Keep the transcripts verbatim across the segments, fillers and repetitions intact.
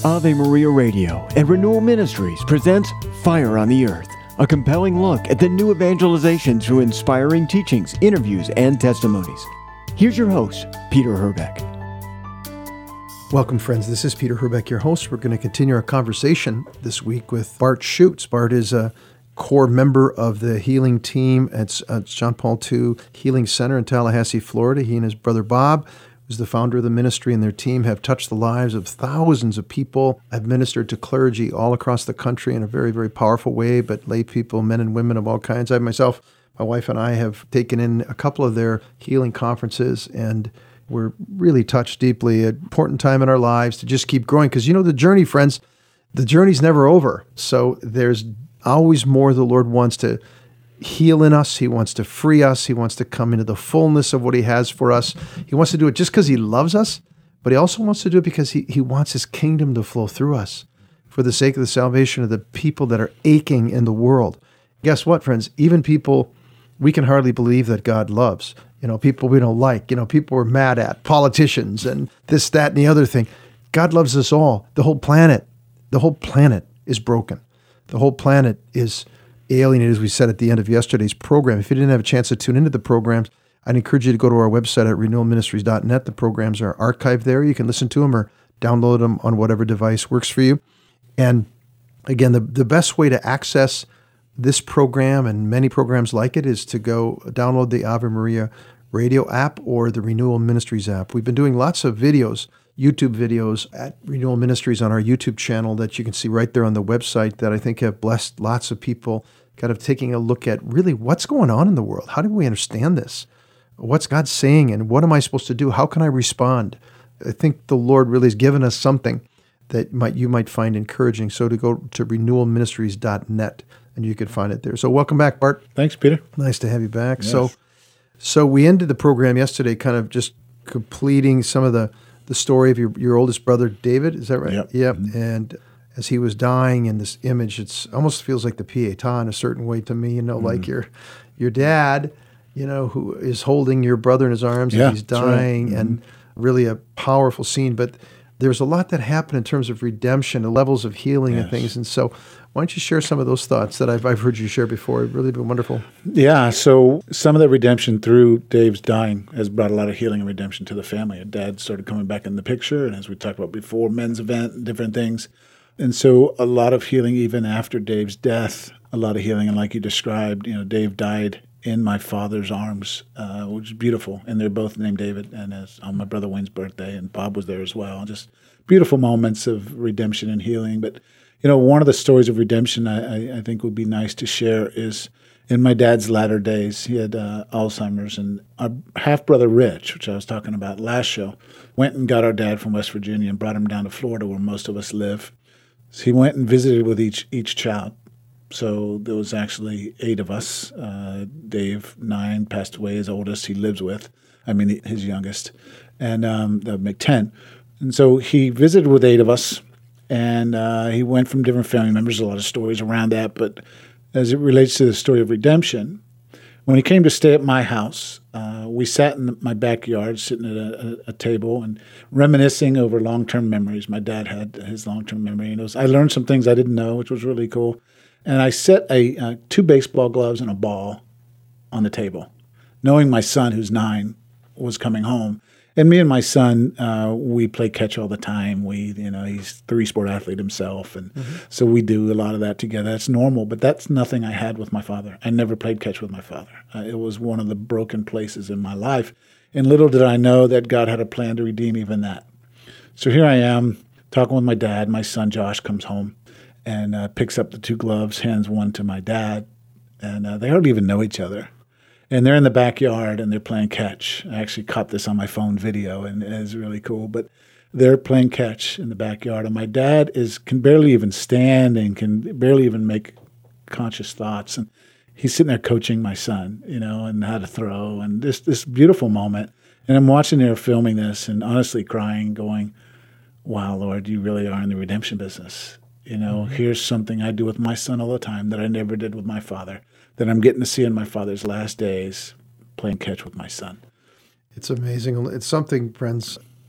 Ave Maria Radio and Renewal Ministries presents Fire on the Earth, a compelling look at the new evangelization through inspiring teachings, interviews, and testimonies. Here's your host, Peter Herbeck. Welcome, friends. This is Peter Herbeck, your host. We're going to continue our conversation this week with Bart Schuchts. Bart is a core member of the healing team at uh, John Paul the Second Healing Center in Tallahassee, Florida. He and his brother Bob, who's the founder of the ministry, and their team have touched the lives of thousands of people. I've ministered to clergy all across the country in a very, very powerful way, but lay people, men and women of all kinds. I myself, my wife and I have taken in a couple of their healing conferences, and we're really touched deeply. An important time in our lives to just keep growing, because you know the journey, friends, the journey's never over. So there's always more the Lord wants to heal in us. He wants to free us. He wants to come into the fullness of what he has for us. He wants to do it just because he loves us, but he also wants to do it because he, he wants his kingdom to flow through us for the sake of the salvation of the people that are aching in the world. Guess what, friends? Even people we can hardly believe that God loves, you know, people we don't like, you know, people we're mad at, politicians and this, that, and the other thing. God loves us all. The whole planet, the whole planet is broken. The whole planet is alienated, as we said at the end of yesterday's program. If you didn't have a chance to tune into the programs, I'd encourage you to go to our website at renewal ministries dot net. The programs are archived there. You can listen to them or download them on whatever device works for you. And again, the, the best way to access this program and many programs like it is to go download the Ave Maria Radio app or the Renewal Ministries app. We've been doing lots of videos, YouTube videos at Renewal Ministries on our YouTube channel that you can see right there on the website that I think have blessed lots of people, kind of taking a look at really what's going on in the world. How do we understand this? What's God saying, and what am I supposed to do? How can I respond? I think the Lord really has given us something that might you might find encouraging. So to go to renewal ministries dot net, and you can find it there. So welcome back, Bart. Thanks, Peter. Nice to have you back. Yes. So, so we ended the program yesterday kind of just completing some of the the story of your, your oldest brother, David. Is that right? Yep. Yep. Mm-hmm. And as he was dying in this image, it's almost feels like the Pietà in a certain way to me, you know, mm-hmm. like your your dad, you know, who is holding your brother in his arms yeah, and he's dying, right. mm-hmm. and really a powerful scene. But there's a lot that happened in terms of redemption, the levels of healing yes. and things. And so why don't you share some of those thoughts that I've I've heard you share before? It's really been wonderful. Yeah, so some of the redemption through Dave's dying has brought a lot of healing and redemption to the family. Dad started coming back in the picture, and as we talked about before, men's event and different things. And so a lot of healing even after Dave's death, a lot of healing. And like you described, you know, Dave died in my father's arms, uh, which is beautiful. And they're both named David, and it's on my brother Wayne's birthday, and Bob was there as well. Just beautiful moments of redemption and healing. But you know, one of the stories of redemption I, I think would be nice to share is in my dad's latter days. He had uh, Alzheimer's, and our half-brother Rich, which I was talking about last show, went and got our dad from West Virginia and brought him down to Florida where most of us live. So he went and visited with each each child. So there was actually eight of us. Uh, Dave, nine, passed away, his oldest, he lives with. I mean, his youngest. And um, that would make ten. And so he visited with eight of us. And uh, he went from different family members, a lot of stories around that. But as it relates to the story of redemption, when he came to stay at my house, uh, we sat in my backyard sitting at a, a table and reminiscing over long-term memories. My dad had his long-term memory. And it was, I learned some things I didn't know, which was really cool. And I set a uh, two baseball gloves and a ball on the table, knowing my son, who's nine, was coming home. And me and my son, uh, we play catch all the time. We, you know, he's a three-sport athlete himself, and mm-hmm. so we do a lot of that together. That's normal, but that's nothing I had with my father. I never played catch with my father. Uh, it was one of the broken places in my life, and little did I know that God had a plan to redeem even that. So here I am talking with my dad. My son Josh comes home and uh, picks up the two gloves, hands one to my dad, and uh, they hardly even know each other. And they're in the backyard, and they're playing catch. I actually caught this on my phone video, and it's really cool. But they're playing catch in the backyard, and my dad is can barely even stand and can barely even make conscious thoughts. And he's sitting there coaching my son, you know, and how to throw, and this this beautiful moment. And I'm watching there filming this and honestly crying, going, wow, Lord, you really are in the redemption business. You know, mm-hmm. here's something I do with my son all the time that I never did with my father, that I'm getting to see in my father's last days, playing catch with my son. It's amazing. It's something, friends,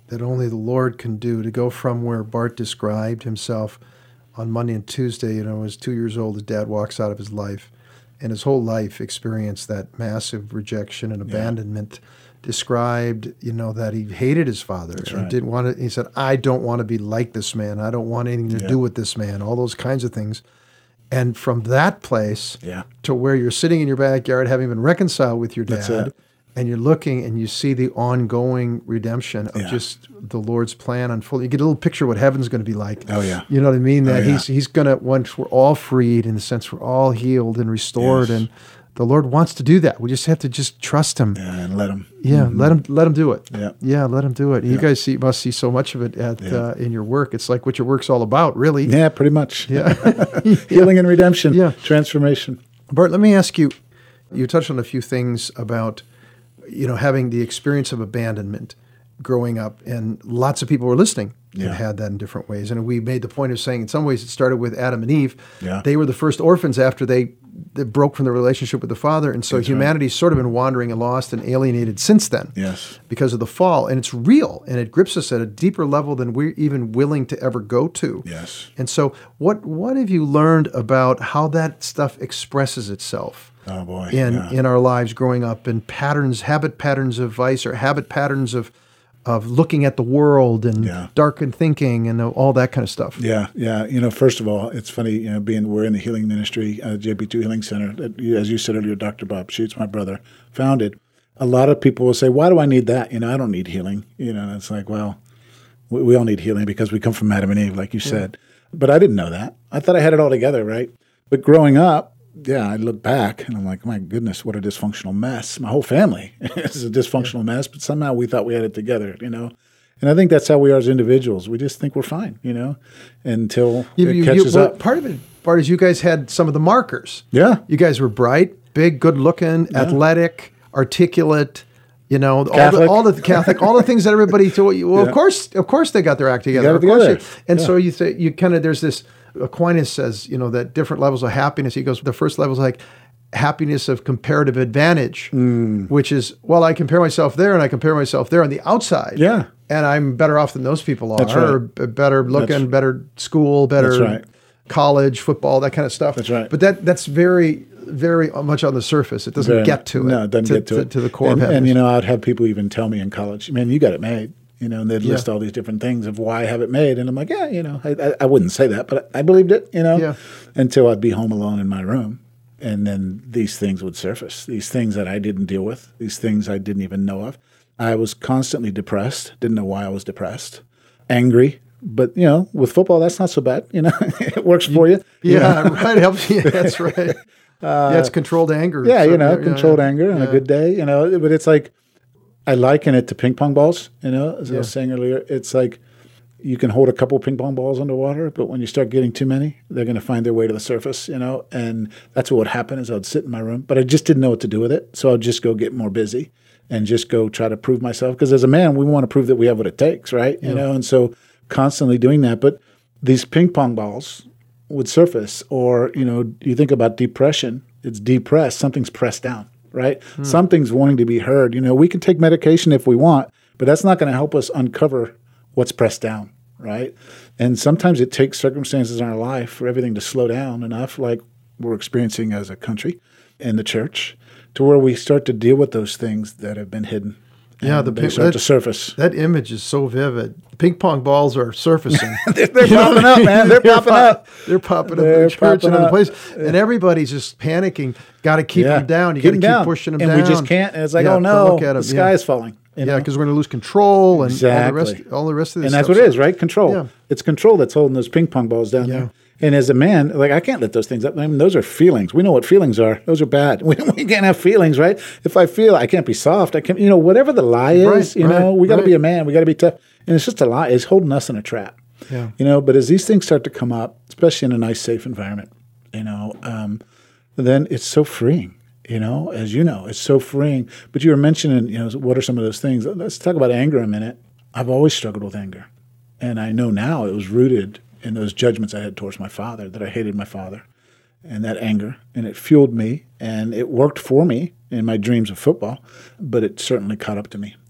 that only the Lord can do, to go from where Bart described himself on Monday and Tuesday, you know, as two years old, his dad walks out of his life, and his whole life experienced that massive rejection and abandonment. Yeah. Described, you know, that he hated his father. That's and right. didn't want to. He said, "I don't want to be like this man. I don't want anything to yeah. do with this man." All those kinds of things. And from that place yeah. to where you're sitting in your backyard, having been reconciled with your dad, and you're looking and you see the ongoing redemption of yeah. just the Lord's plan unfolding. You get a little picture of what heaven's going to be like. Oh, yeah. You know what I mean? That oh, yeah. he's he's going to, once we're all freed, in the sense we're all healed and restored, yes. and the Lord wants to do that. We just have to just trust him. Yeah, and let him. Yeah, mm-hmm. let him let him do it. Yeah, yeah, let him do it. And yeah. You guys see, must see so much of it at yeah. uh, in your work. It's like what your work's all about, really. Yeah, pretty much. Yeah, healing and redemption. Yeah, transformation. Bart, let me ask you. You touched on a few things about, you know, having the experience of abandonment growing up, and lots of people were listening yeah. and had that in different ways. And we made the point of saying, in some ways, it started with Adam and Eve. Yeah. They were the first orphans after they, they broke from the relationship with the Father, and so That's humanity's right. sort of been wandering and lost and alienated since then. Yes, because of the fall, and it's real, and it grips us at a deeper level than we're even willing to ever go to. Yes. And so, what what have you learned about how that stuff expresses itself? Oh boy, in yeah. in our lives growing up, and patterns, habit patterns of vice, or habit patterns of of looking at the world and yeah. darkened thinking and all that kind of stuff. Yeah, yeah. You know, first of all, it's funny, you know, being we're in the healing ministry, uh, J B two Healing Center, that, as you said earlier, Doctor Bob Schutz, my brother, founded. A lot of people will say, why do I need that? You know, I don't need healing. You know, and it's like, well, we, we all need healing because we come from Adam and Eve, like you said. Yeah. But I didn't know that. I thought I had it all together, right? But growing up, yeah, I look back and I'm like, my goodness, what a dysfunctional mess. My whole family is a dysfunctional mess, but somehow we thought we had it together, you know. And I think that's how we are as individuals. We just think we're fine, you know, until you, it you, catches you, well, up. Part of it, Bart, is you guys had some of the markers. Yeah. You guys were bright, big, good-looking, yeah. athletic, articulate, you know, Catholic. all the all the Catholic, all the things that everybody thought. Well, yeah. of course, of course, they got their act together. Got it of course, together. they, and yeah. so you say you kind of there's this. Aquinas says, you know, that different levels of happiness. He goes, the first level is like happiness of comparative advantage, mm. which is, well, I compare myself there and I compare myself there on the outside. Yeah. And I'm better off than those people are, That's right. or better looking, That's, better school, better that's right. college, football, that kind of stuff. That's right. But that that's very, very much on the surface. It doesn't Very, get to it. No, it doesn't to, get to, to it. To the core and, of happiness. And, you know, I'd have people even tell me in college, man, you got it made. You know, and they'd list Yeah. all these different things of why I have it made. And I'm like, yeah, you know, I, I, I wouldn't say that, but I believed it, you know, Yeah. until I'd be home alone in my room. And then these things would surface, these things that I didn't deal with, these things I didn't even know of. I was constantly depressed, didn't know why I was depressed, angry. But, you know, with football, that's not so bad. You know, it works for you. you Yeah, know? right. Helps you. That's right. Uh, yeah, it's controlled anger. Yeah, So, you know, yeah, controlled yeah. anger on Yeah. a good day, you know. But it's like, I liken it to ping pong balls, you know, as I was Yeah. saying earlier. It's like you can hold a couple ping pong balls underwater, but when you start getting too many, they're going to find their way to the surface, you know. And that's what would happen is I would sit in my room, but I just didn't know what to do with it. So I'd just go get more busy and just go try to prove myself. Because as a man, we want to prove that we have what it takes, right? You Yeah. know, and so constantly doing that. But these ping pong balls would surface. Or, you know, you think about depression, it's depressed, something's pressed down. Right? Hmm. Something's wanting to be heard. You know, we can take medication if we want, but that's not going to help us uncover what's pressed down, right? And sometimes it takes circumstances in our life for everything to slow down enough, like we're experiencing as a country and the church, to where we start to deal with those things that have been hidden. Yeah, the they ping, start that, to surface. That image is so vivid. Ping pong balls are surfacing. they're they're popping up, man. They're, they're popping pop, up. They're popping up They're in the church and popping other up. places, and everybody's just panicking. Got to keep Yeah. them down. You got Keep to them keep down. pushing them and down. we just can't. And it's like, Yeah, oh to no, look at 'em, the sky yeah. is falling. You know? Yeah, because we're going to lose control and Exactly. all the rest. All the rest of this. And that's stuff. what it is, right? Control. Yeah. It's control that's holding those ping pong balls down Yeah. there. And as a man, like I can't let those things up. I mean, those are feelings. We know what feelings are. Those are bad. We, we can't have feelings, right? If I feel, I can't be soft. I can't, you know, whatever the lie is, Right, you right, know, we got to right. be a man. We got to be tough. And it's just a lie. It's holding us in a trap. Yeah. You know, but as these things start to come up, especially in a nice, safe environment, you know, um, then it's so freeing. You know, as you know, it's so freeing. But you were mentioning, you know, what are some of those things? Let's talk about anger a minute. I've always struggled with anger. And I know now it was rooted in those judgments I had towards my father, that I hated my father, and that anger. And it fueled me, and it worked for me in my dreams of football, but it certainly caught up to me.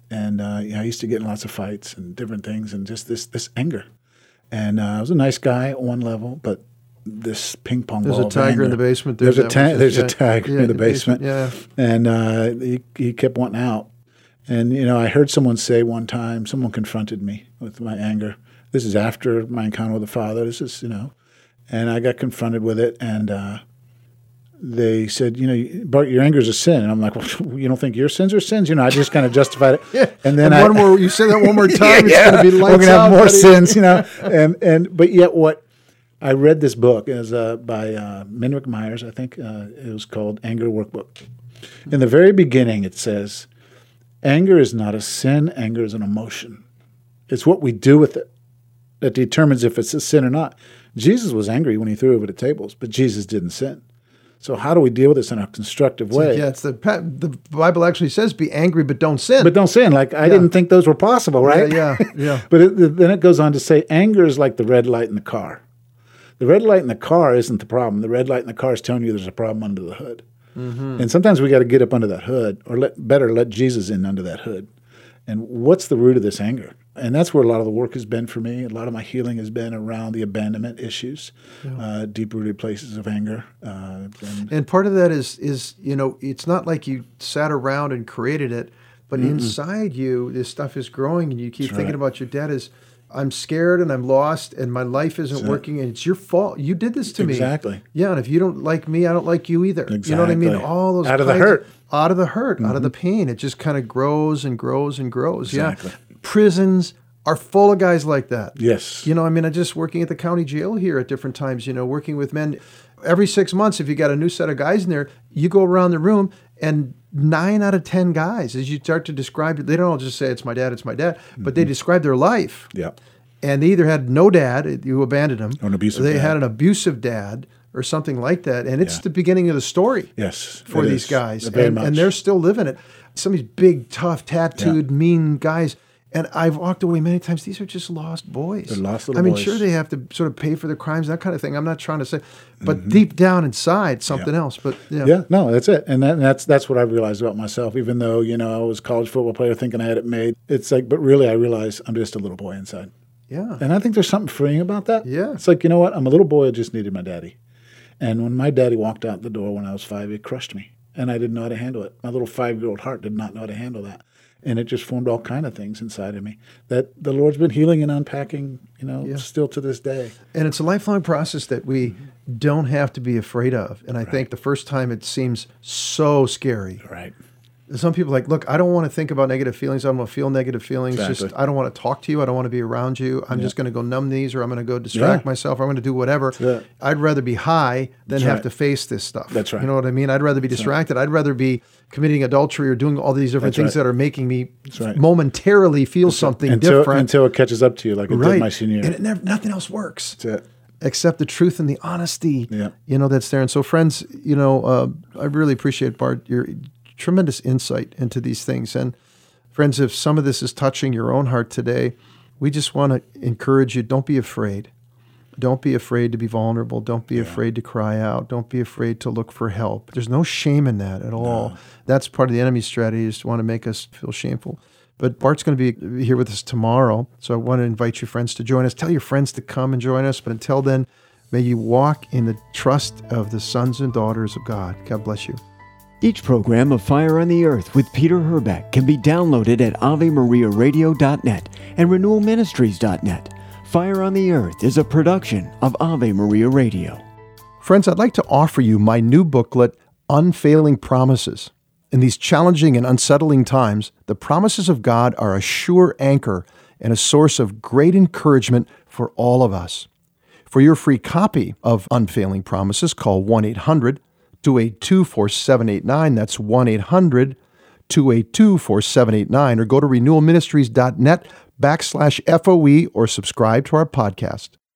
And uh, yeah, I used to get in lots of fights and different things, and just this this anger. And uh, I was a nice guy at one level, but this ping pong There's ball. a tiger of anger, in the basement. There's, There's, a ta- is, there's yeah, a tiger yeah, in the basement. Yeah. And uh, he, he kept wanting out. And, you know, I heard someone say one time, someone confronted me with my anger. This is after my encounter with the Father. This is, you know, and I got confronted with it. And uh, they said, you know, Bart, your anger is a sin. And I'm like, well, you don't think your sins are sins? You know, I just kind of justified it. Yeah. And then and I, one more, you say that one more time, yeah, it's going to be lights we're going to have out, more buddy. sins, you know. and, and, but yet what, I read this book. It was uh, by uh, Minwick Myers, I think. Uh, it was called Anger Workbook. In the very beginning, it says, anger is not a sin. Anger is an emotion. It's what we do with it that determines if it's a sin or not. Jesus was angry when he threw over the tables, but Jesus didn't sin. So how do we deal with this in a constructive way? Yeah, it's the the Bible actually says, "Be angry, but don't sin." But don't sin. Like I Yeah. didn't think those were possible, right? Yeah, yeah, yeah. But it, then it goes on to say, anger is like the red light in the car. The red light in the car isn't the problem. The red light in the car is telling you there's a problem under the hood. Mm-hmm. And sometimes we got to get up under that hood, or let, better let Jesus in under that hood. And what's the root of this anger? And that's where a lot of the work has been for me. A lot of my healing has been around the abandonment issues, yeah. uh, deep-rooted places of anger. Uh, and, and part of that is, is, you know, it's not like you sat around and created it, but mm-mm. inside you, this stuff is growing, and you keep that's thinking right. about your dad as, I'm scared and I'm lost and my life isn't that's working, and it's your fault. You did this to exactly. me. Exactly. Yeah, and if you don't like me, I don't like you either. Exactly. You know what I mean? All those out of the kinds, hurt. Out of the hurt, mm-hmm. out of the pain. It just kind of grows and grows and grows. Exactly. Yeah. Prisons are full of guys like that. Yes. You know, I mean, I just working at the county jail here at different times, you know, working with men. Every six months, if you got a new set of guys in there, you go around the room and nine out of ten guys, as you start to describe it, they don't all just say, it's my dad, it's my dad, mm-hmm. but they describe their life. Yeah. And they either had no dad, you abandoned him, or an abusive they dad. had an abusive dad or something like that. And it's yeah. the beginning of the story yes, for these is. guys. Very and, much. and they're still living it. Some of these big, tough, tattooed, yeah. mean guys. And I've walked away many times. These are just lost boys. They're lost little I mean, boys. sure, they have to sort of pay for their crimes, that kind of thing. I'm not trying to say, but mm-hmm. deep down inside, something yeah. else. But yeah. yeah, no, that's it. And, that, and that's that's what I realized about myself. Even though, you know, I was a college football player thinking I had it made. It's like, but really, I realized I'm just a little boy inside. Yeah. And I think there's something freeing about that. Yeah. It's like, you know what? I'm a little boy who just needed my daddy. And when my daddy walked out the door when I was five, it crushed me. And I didn't know how to handle it. My little five-year-old heart did not know how to handle that. And it just formed all kind of things inside of me that the Lord's been healing and unpacking, you know, yeah. still to this day. And it's a lifelong process that we mm-hmm. don't have to be afraid of. And I right. think the first time it seems so scary. Right. Some people are like, look, I don't want to think about negative feelings. I don't want to feel negative feelings. Exactly. Just I don't want to talk to you. I don't want to be around you. I'm yeah. just going to go numb these, or I'm going to go distract yeah. myself. Or I'm going to do whatever. I'd rather be high than That's have right. to face this stuff. That's right. You know what I mean? I'd rather be That's distracted. Right. I'd rather be committing adultery or doing all these different That's things right. that are making me right. momentarily feel That's something until, different. Until it catches up to you like it right. did my senior year. And it never, nothing else works. That's it. Except the truth and the honesty, yeah. you know, that's there. And so, friends, you know, uh, I really appreciate, Bart, your tremendous insight into these things. And friends, if some of this is touching your own heart today, we just want to encourage you, don't be afraid. Don't be afraid to be vulnerable. Don't be yeah. afraid to cry out. Don't be afraid to look for help. There's no shame in that at all. No. That's part of the enemy's strategy, is to want to make us feel shameful. But Bart's going to be here with us tomorrow, so I want to invite you friends to join us. Tell your friends to come and join us. But until then, may you walk in the trust of the sons and daughters of God. God bless you. Each program of Fire on the Earth with Peter Herbeck can be downloaded at ave maria radio dot net and renewal ministries dot net. Fire on the Earth is a production of Ave Maria Radio. Friends, I'd like to offer you my new booklet, Unfailing Promises. In these challenging and unsettling times, the promises of God are a sure anchor and a source of great encouragement for all of us. For your free copy of Unfailing Promises, call one eight hundred two eight two four seven eight nine. That's one eight hundred two eight two four seven eight nine, or go to renewal ministries dot net backslash F O E or subscribe to our podcast.